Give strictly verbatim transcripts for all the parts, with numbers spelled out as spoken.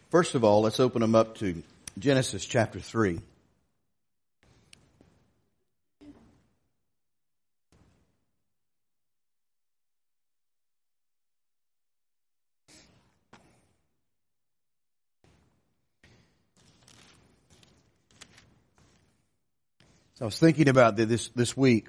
First of all, let's open them up to Genesis chapter three. So I was thinking about this this week.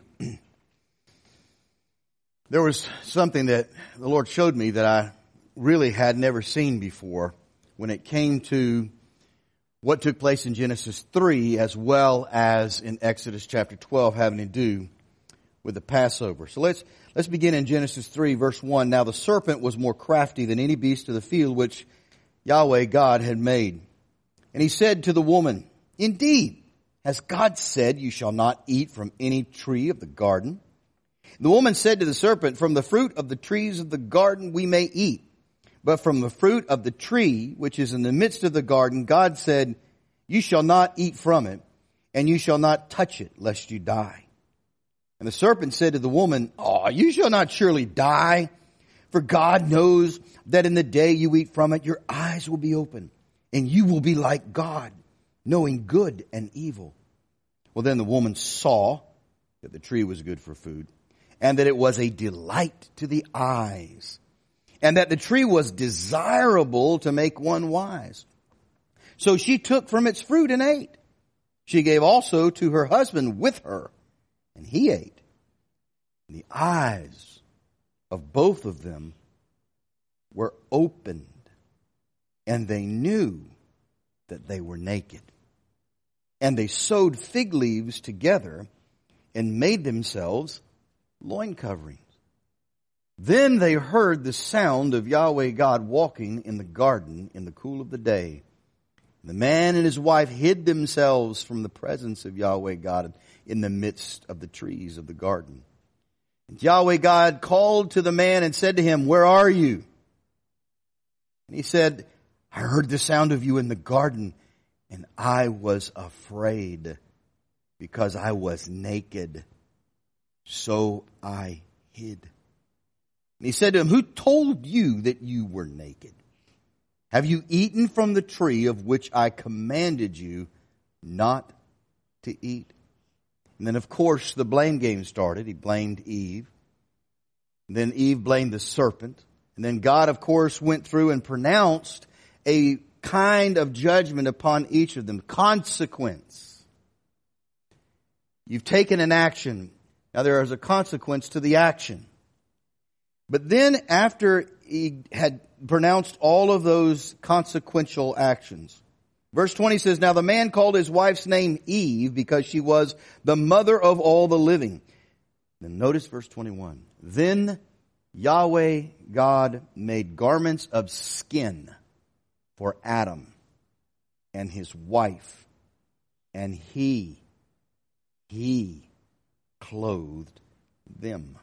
There was something that the Lord showed me that I really had never seen before when it came to what took place in Genesis three as well as in Exodus chapter twelve having to do with the Passover. So let's let's begin in Genesis three verse one. Now the serpent was more crafty than any beast of the field which Yahweh God had made. And he said to the woman, "Indeed, has God said, you shall not eat from any tree of the garden?" The woman said to the serpent, "From the fruit of the trees of the garden we may eat. But from the fruit of the tree which is in the midst of the garden, God said, you shall not eat from it, and you shall not touch it, lest you die." And the serpent said to the woman, "Oh, you shall not surely die. For God knows that in the day you eat from it, your eyes will be open, and you will be like God, knowing good and evil." Well, then the woman saw that the tree was good for food, and that it was a delight to the eyes, and that the tree was desirable to make one wise. So she took from its fruit and ate. She gave also to her husband with her, and he ate. And the eyes of both of them were opened, and they knew that they were naked. And they sewed fig leaves together and made themselves loin coverings. Then they heard the sound of Yahweh God walking in the garden in the cool of the day. The man and his wife hid themselves from the presence of Yahweh God in the midst of the trees of the garden. And Yahweh God called to the man and said to him, "Where are you?" And he said, "I heard the sound of you in the garden, and I was afraid because I was naked. So I hid." And he said to him, "Who told you that you were naked? Have you eaten from the tree of which I commanded you not to eat?" And then, of course, the blame game started. He blamed Eve. And then Eve blamed the serpent. And then God, of course, went through and pronounced a kind of judgment upon each of them. Consequence. You've taken an action. Now there is a consequence to the action. But then after he had pronounced all of those consequential actions, verse twenty says, "Now the man called his wife's name Eve because she was the mother of all the living." Then notice verse twenty-one. "Then Yahweh God made garments of skin for Adam and his wife, and he, he clothed them."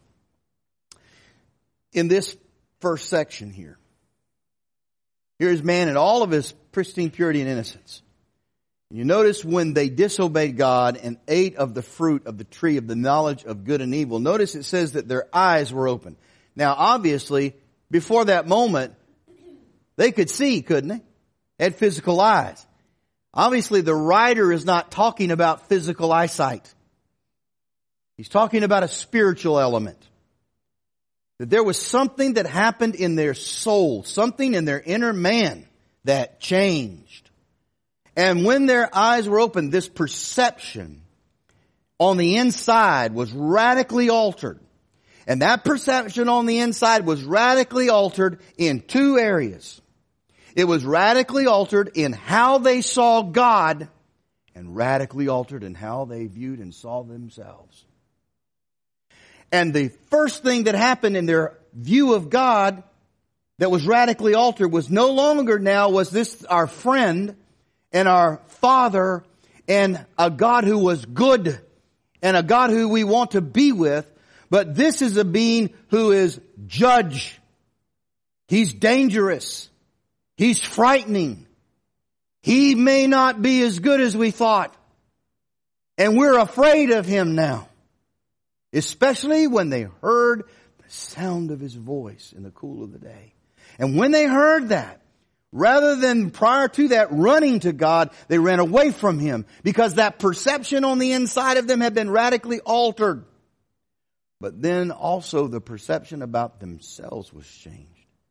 In this first section here, here's man in all of his pristine purity and innocence. You notice when they disobeyed God and ate of the fruit of the tree of the knowledge of good and evil, notice it says that their eyes were open. Now obviously, before that moment, they could see, couldn't they? They had physical eyes. Obviously the writer is not talking about physical eyesight. He's talking about a spiritual element. That there was something that happened in their soul, something in their inner man that changed. And when their eyes were opened, this perception on the inside was radically altered. And that perception on the inside was radically altered in two areas. It was radically altered in how they saw God and radically altered in how they viewed and saw themselves. And the first thing that happened in their view of God that was radically altered was no longer now was this our friend and our Father and a God who was good and a God who we want to be with, but this is a being who is judge. He's dangerous. He's frightening. He may not be as good as we thought. And we're afraid of him now. Especially when they heard the sound of his voice in the cool of the day. And when they heard that, Rather than prior to that running to God, they ran away from Him because that perception on the inside of them had been radically altered. But then also the perception about themselves was changed.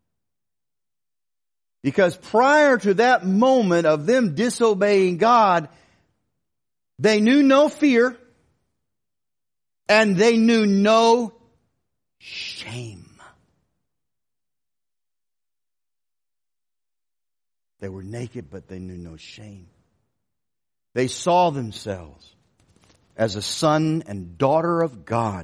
Because prior to that moment of them disobeying God, they knew no fear and they knew no shame. They were naked, but they knew no shame. They saw themselves as a son and daughter of God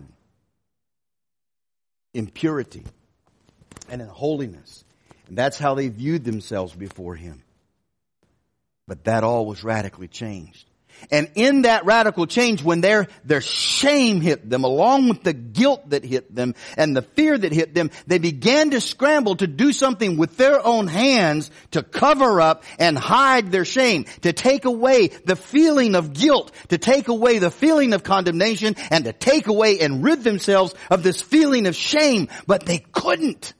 in purity and in holiness. And that's how they viewed themselves before Him. But that all was radically changed. And in that radical change, when their, their shame hit them, along with the guilt that hit them and the fear that hit them, they began to scramble to do something with their own hands to cover up and hide their shame, to take away the feeling of guilt, to take away the feeling of condemnation, and to take away and rid themselves of this feeling of shame. But they couldn't.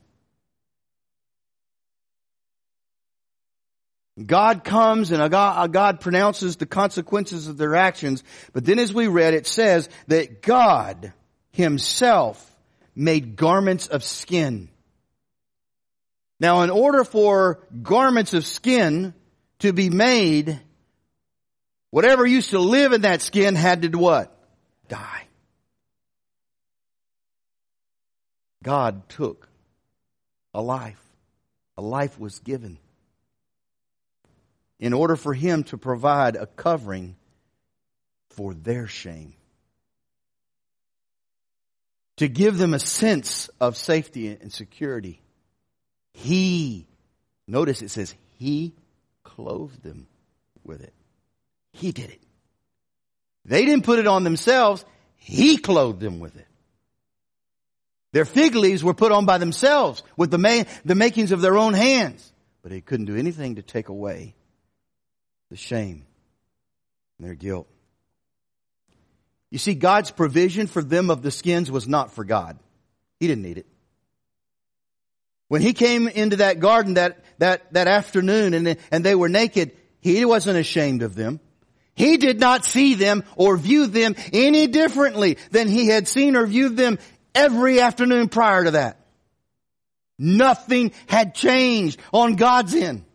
God comes and God, God pronounces the consequences of their actions. But then as we read, it says that God Himself made garments of skin. Now, in order for garments of skin to be made, whatever used to live in that skin had to do what? Die. God took a life. A life was given in order for Him to provide a covering for their shame. To give them a sense of safety and security. He, notice it says, He clothed them with it. He did it. They didn't put it on themselves. He clothed them with it. Their fig leaves were put on by themselves with the, ma- the makings of their own hands. But He couldn't do anything to take away the shame and their guilt. You see, God's provision for them of the skins was not for God. He didn't need it. When He came into that garden that, that, that afternoon and, and they were naked, He wasn't ashamed of them. He did not see them or view them any differently than He had seen or viewed them every afternoon prior to that. Nothing had changed on God's end.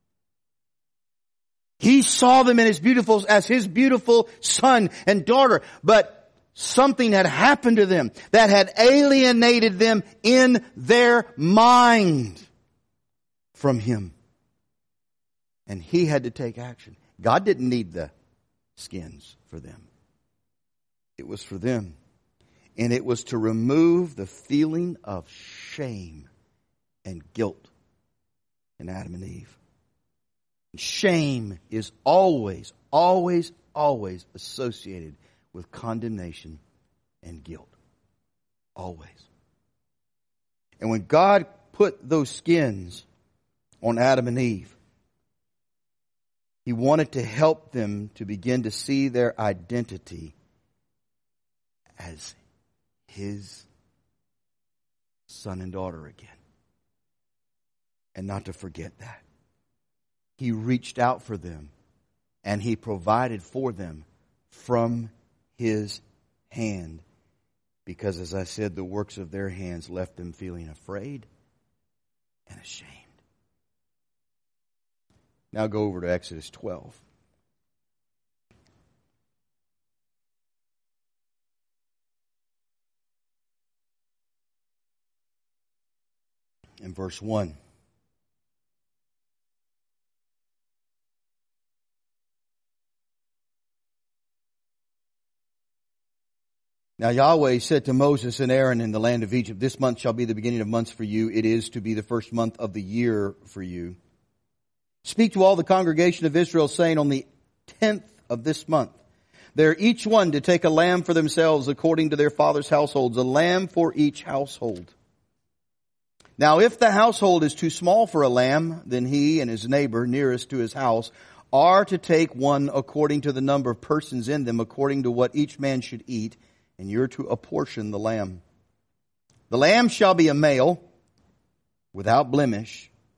He saw them in his beautiful, as His beautiful son and daughter. But something had happened to them that had alienated them in their mind from Him. And He had to take action. God didn't need the skins for them. It was for them. And it was to remove the feeling of shame and guilt in Adam and Eve. Shame is always, always, always associated with condemnation and guilt. Always. And when God put those skins on Adam and Eve, He wanted to help them to begin to see their identity as His son and daughter again. And not to forget that. He reached out for them and He provided for them from His hand. Because as I said, the works of their hands left them feeling afraid and ashamed. Now go over to Exodus twelve. In verse one. Now Yahweh said to Moses and Aaron in the land of Egypt, "This month shall be the beginning of months for you. It is to be the first month of the year for you. Speak to all the congregation of Israel, saying, on the tenth of this month, they're each one to take a lamb for themselves according to their father's households, a lamb for each household. Now if the household is too small for a lamb, then he and his neighbor nearest to his house are to take one according to the number of persons in them, according to what each man should eat, and you're to apportion the lamb. The lamb shall be a male, without blemish,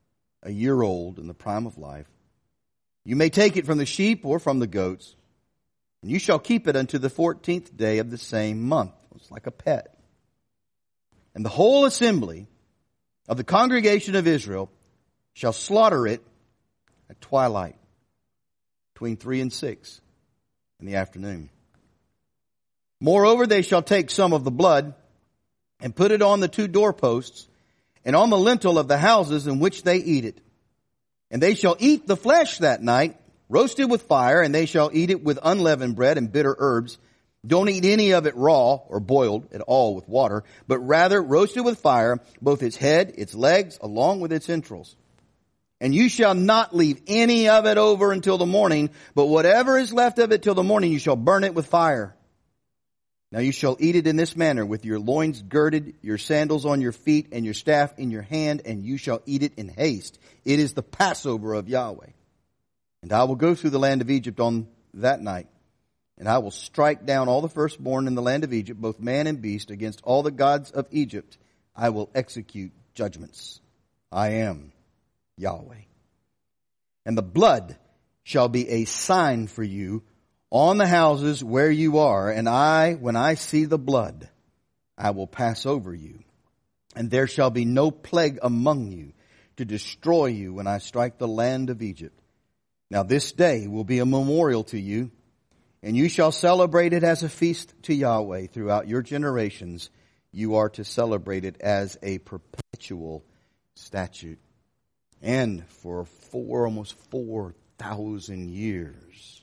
a year old in the prime of life. You may take it from the sheep or from the goats, and you shall keep it unto the fourteenth day of the same month. It's like a pet. And the whole assembly of the congregation of Israel shall slaughter it at twilight, between three and six in the afternoon. Moreover, they shall take some of the blood and put it on the two doorposts and on the lintel of the houses in which they eat it. And they shall eat the flesh that night, roasted with fire, and they shall eat it with unleavened bread and bitter herbs. Don't eat any of it raw or boiled at all with water, but rather roasted with fire, both its head, its legs, along with its entrails. And you shall not leave any of it over until the morning, but whatever is left of it till the morning, you shall burn it with fire. Now you shall eat it in this manner, with your loins girded, your sandals on your feet, and your staff in your hand, and you shall eat it in haste. It is the Passover of Yahweh. And I will go through the land of Egypt on that night, and I will strike down all the firstborn in the land of Egypt, both man and beast, against all the gods of Egypt. I will execute judgments. I am Yahweh. And the blood shall be a sign for you on the houses where you are, and I, when I see the blood, I will pass over you. And there shall be no plague among you to destroy you when I strike the land of Egypt. Now this day will be a memorial to you, and you shall celebrate it as a feast to Yahweh throughout your generations. You are to celebrate it as a perpetual statute. And for four, almost four thousand years,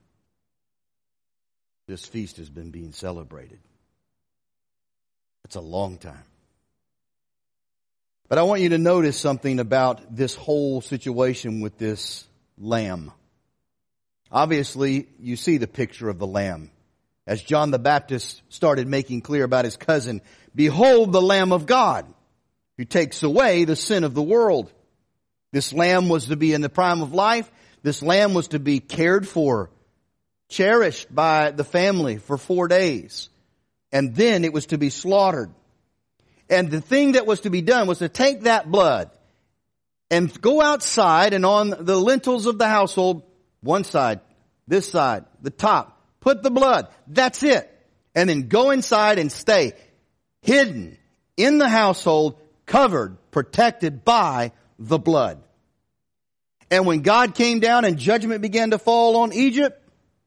this feast has been being celebrated. It's a long time. But I want you to notice something about this whole situation with this lamb. Obviously, you see the picture of the lamb. As John the Baptist started making clear about his cousin, behold the Lamb of God, who takes away the sin of the world. This lamb was to be in the prime of life. This lamb was to be cared for, cherished by the family for four days. And then it was to be slaughtered. And the thing that was to be done was to take that blood and go outside, and on the lintels of the household, one side, this side, the top, put the blood. That's it. And then go inside and stay hidden in the household, covered, protected by the blood. And when God came down and judgment began to fall on Egypt,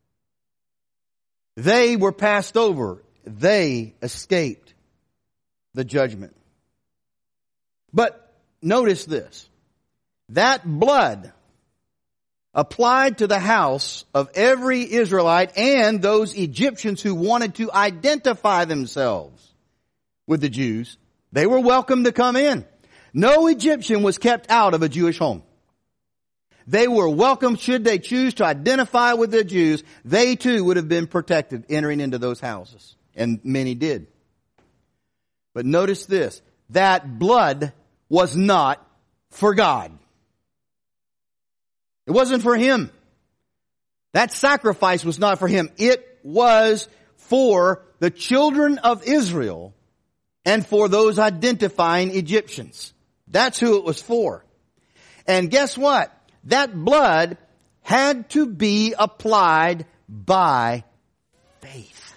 they were passed over. They escaped the judgment. But notice this. That blood applied to the house of every Israelite and those Egyptians who wanted to identify themselves with the Jews. They were welcome to come in. No Egyptian was kept out of a Jewish home. They were welcome should they choose to identify with the Jews. They too would have been protected entering into those houses. And many did. But notice this. That blood was not for God. It wasn't for Him. That sacrifice was not for Him. It was for the children of Israel and for those identifying Egyptians. That's who it was for. And guess what? That blood had to be applied by faith.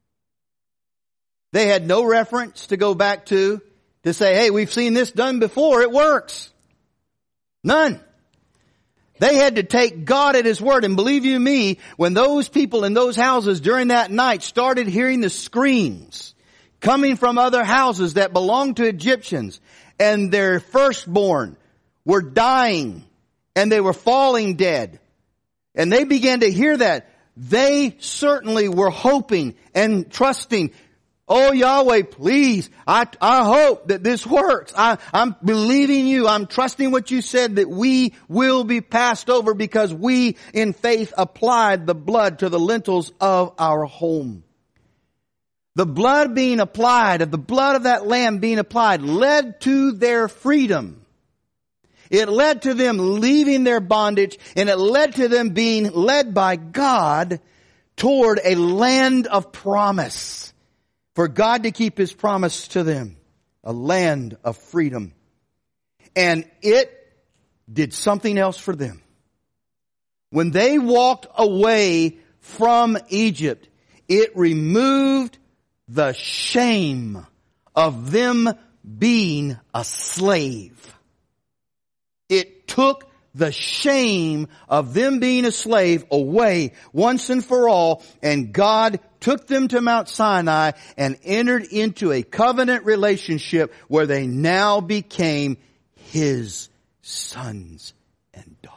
They had no reference to go back to, to say, hey, we've seen this done before, it works. None. They had to take God at His word. And believe you me, when those people in those houses during that night started hearing the screams coming from other houses that belonged to Egyptians, and their firstborn were dying, and they were falling dead, and they began to hear that, they certainly were hoping and trusting, oh Yahweh, please, I, I hope that this works. I, I'm believing you. I'm trusting what you said, that we will be passed over because we in faith applied the blood to the lintels of our home. The blood being applied, of the blood of that lamb being applied, led to their freedom. It led to them leaving their bondage, and it led to them being led by God toward a land of promise. For God to keep His promise to them. A land of freedom. And it did something else for them. When they walked away from Egypt, it removed the shame of them being a slave. It took the shame of them being a slave away once and for all, and God took them to Mount Sinai and entered into a covenant relationship where they now became His sons and daughters.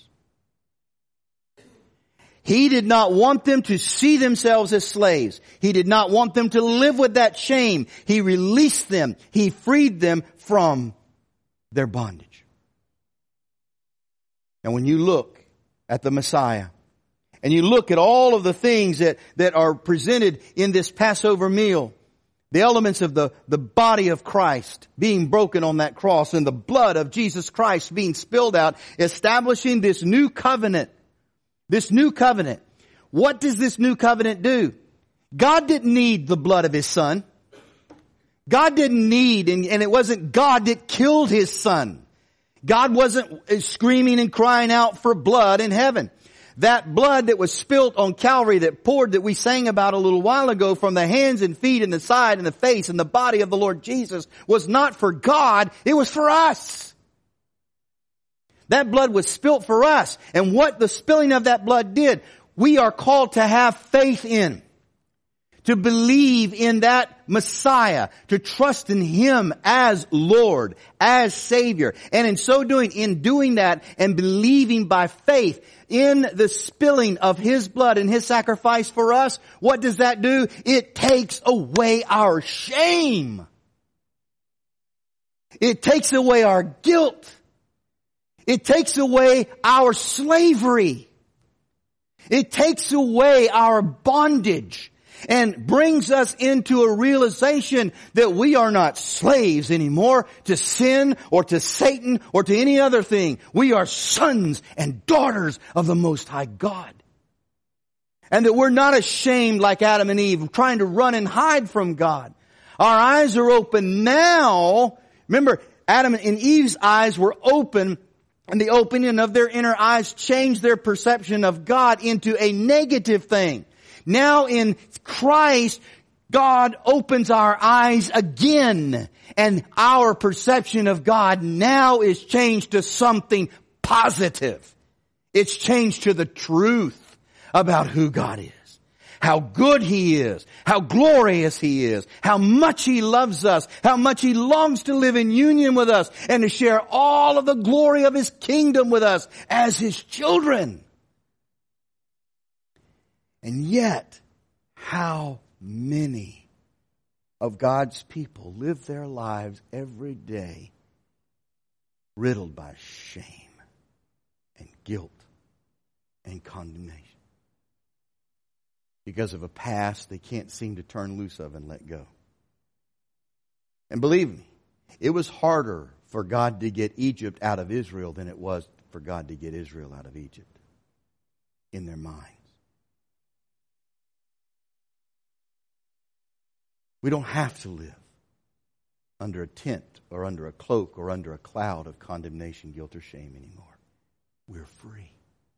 He did not want them to see themselves as slaves. He did not want them to live with that shame. He released them. He freed them from their bondage. And when you look at the Messiah, and you look at all of the things that, that are presented in this Passover meal, the elements of the, the body of Christ being broken on that cross and the blood of Jesus Christ being spilled out, establishing this new covenant. This new covenant. What does this new covenant do? God didn't need the blood of His Son. God didn't need, and, and it wasn't God that killed His Son. God wasn't screaming and crying out for blood in heaven. That blood that was spilt on Calvary, that poured, that we sang about a little while ago, from the hands and feet and the side and the face and the body of the Lord Jesus, was not for God, it was for us. That blood was spilt for us. And what the spilling of that blood did, we are called to have faith in. To believe in that Messiah. To trust in Him as Lord, as Savior. And in so doing, in doing that and believing by faith in the spilling of His blood and His sacrifice for us, what does that do? It takes away our shame. It takes away our guilt. It takes away our slavery. It takes away our bondage and brings us into a realization that we are not slaves anymore to sin or to Satan or to any other thing. We are sons and daughters of the Most High God. And that we're not ashamed like Adam and Eve, trying to run and hide from God. Our eyes are open now. Remember, Adam and Eve's eyes were open, and the opening of their inner eyes changed their perception of God into a negative thing. Now in Christ, God opens our eyes again, and our perception of God now is changed to something positive. It's changed to the truth about who God is. How good He is, how glorious He is, how much He loves us, how much He longs to live in union with us and to share all of the glory of His kingdom with us as His children. And yet, how many of God's people live their lives every day riddled by shame and guilt and condemnation? Because of a past they can't seem to turn loose of and let go. And believe me, it was harder for God to get Egypt out of Israel than it was for God to get Israel out of Egypt in their minds. We don't have to live under a tent or under a cloak or under a cloud of condemnation, guilt, or shame anymore. We're free.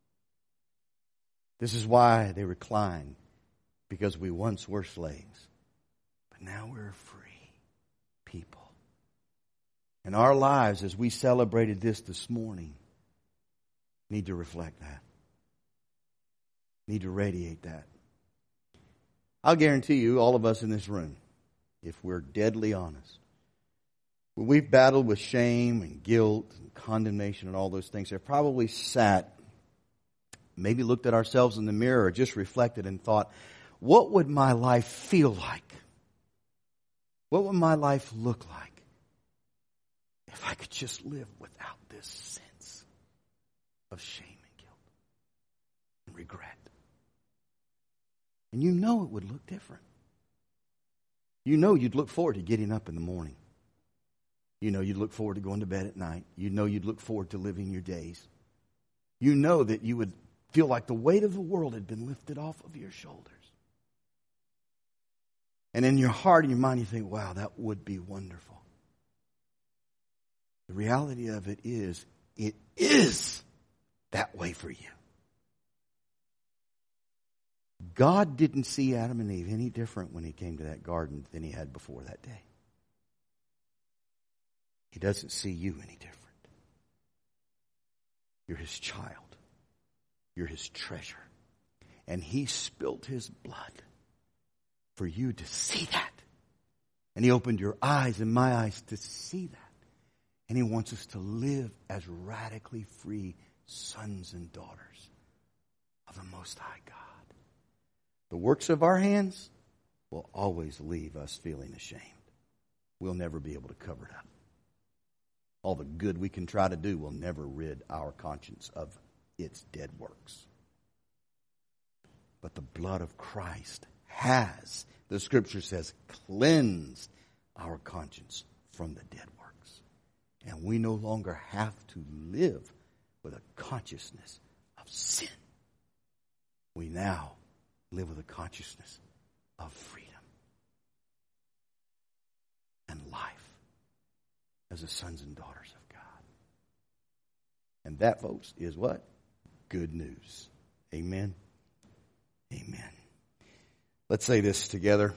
This is why they recline. Because we once were slaves. But now we're free people. And our lives, as we celebrated this this morning, need to reflect that. Need to radiate that. I'll guarantee you, all of us in this room, if we're deadly honest, when we've battled with shame and guilt and condemnation and all those things, have probably sat, maybe looked at ourselves in the mirror or just reflected and thought, what would my life feel like? What would my life look like if I could just live without this sense of shame and guilt and regret? And you know it would look different. You know you'd look forward to getting up in the morning. You know you'd look forward to going to bed at night. You know you'd look forward to living your days. You know that you would feel like the weight of the world had been lifted off of your shoulders. And in your heart and your mind, you think, wow, that would be wonderful. The reality of it is, it is that way for you. God didn't see Adam and Eve any different when he came to that garden than he had before that day. He doesn't see you any different. You're his child. You're his treasure. And he spilled his blood for you to see that. And he opened your eyes and my eyes to see that. And he wants us to live as radically free sons and daughters of the Most High God. The works of our hands will always leave us feeling ashamed. We'll never be able to cover it up. All the good we can try to do will never rid our conscience of its dead works. But the blood of Christ has, the Scripture says, cleansed our conscience from the dead works. And we no longer have to live with a consciousness of sin. We now live with a consciousness of freedom and life as the sons and daughters of God. And that, folks, is what? Good news. Amen. Amen. Let's say this together.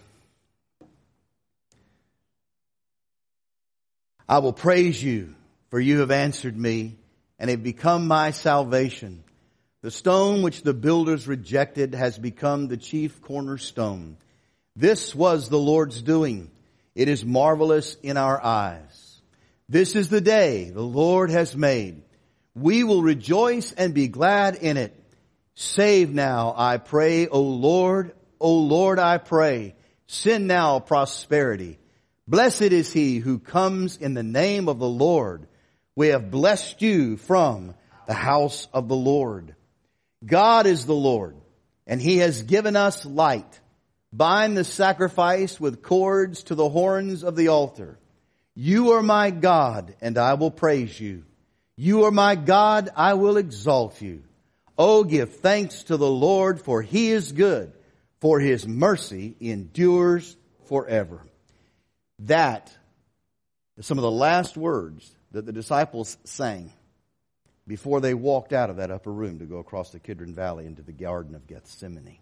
I will praise you, for you have answered me and have become my salvation. The stone which the builders rejected has become the chief cornerstone. This was the Lord's doing. It is marvelous in our eyes. This is the day the Lord has made. We will rejoice and be glad in it. Save now, I pray, O Lord, O Lord, I pray. Send now prosperity. Blessed is he who comes in the name of the Lord. We have blessed you from the house of the Lord. God is the Lord, and he has given us light. Bind the sacrifice with cords to the horns of the altar. You are my God, and I will praise you. You are my God, I will exalt you. Oh, give thanks to the Lord, for he is good, for his mercy endures forever. That is some of the last words that the disciples sang before they walked out of that upper room to go across the Kidron Valley into the Garden of Gethsemane.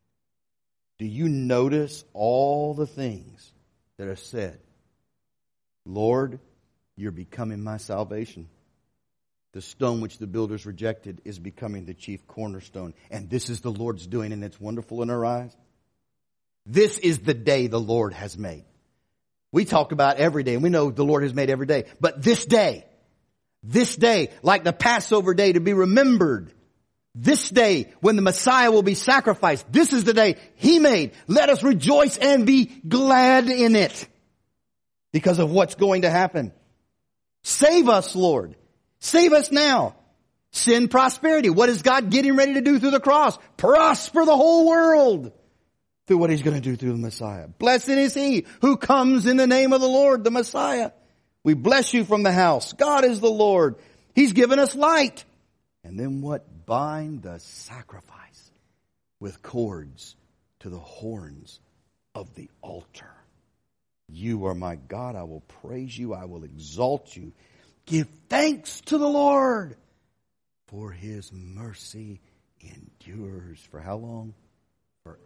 Do you notice all the things that are said? Lord, you're becoming my salvation. The stone which the builders rejected is becoming the chief cornerstone. And this is the Lord's doing, and it's wonderful in our eyes. This is the day the Lord has made. We talk about every day, and we know the Lord has made every day. But this day, this day, like the Passover day to be remembered, this day when the Messiah will be sacrificed, this is the day he made. Let us rejoice and be glad in it because of what's going to happen. Save us, Lord. Save us now. Send prosperity. What is God getting ready to do through the cross? Prosper the whole world through what he's going to do through the Messiah. Blessed is he who comes in the name of the Lord, the Messiah. We bless you from the house. God is the Lord. He's given us light. And then what? Bind the sacrifice with cords to the horns of the altar. You are my God. I will praise you. I will exalt you. Give thanks to the Lord, for his mercy endures for how long? Forever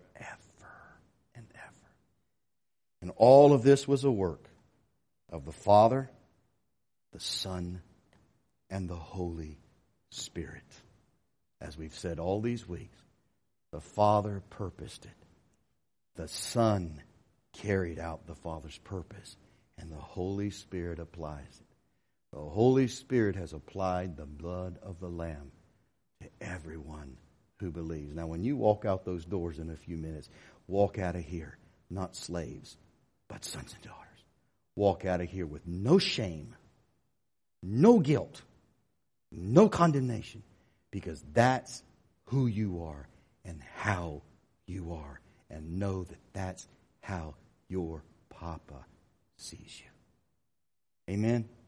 and ever. And all of this was a work of the Father, the Son, and the Holy Spirit. As we've said all these weeks, the Father purposed it. The Son carried out the Father's purpose, and the Holy Spirit applies it. The Holy Spirit has applied the blood of the Lamb to everyone who believes. Now, when you walk out those doors in a few minutes, walk out of here, not slaves, but sons and daughters. Walk out of here with no shame, no guilt, no condemnation, because that's who you are and how you are. And know that that's how your Papa sees you. Amen.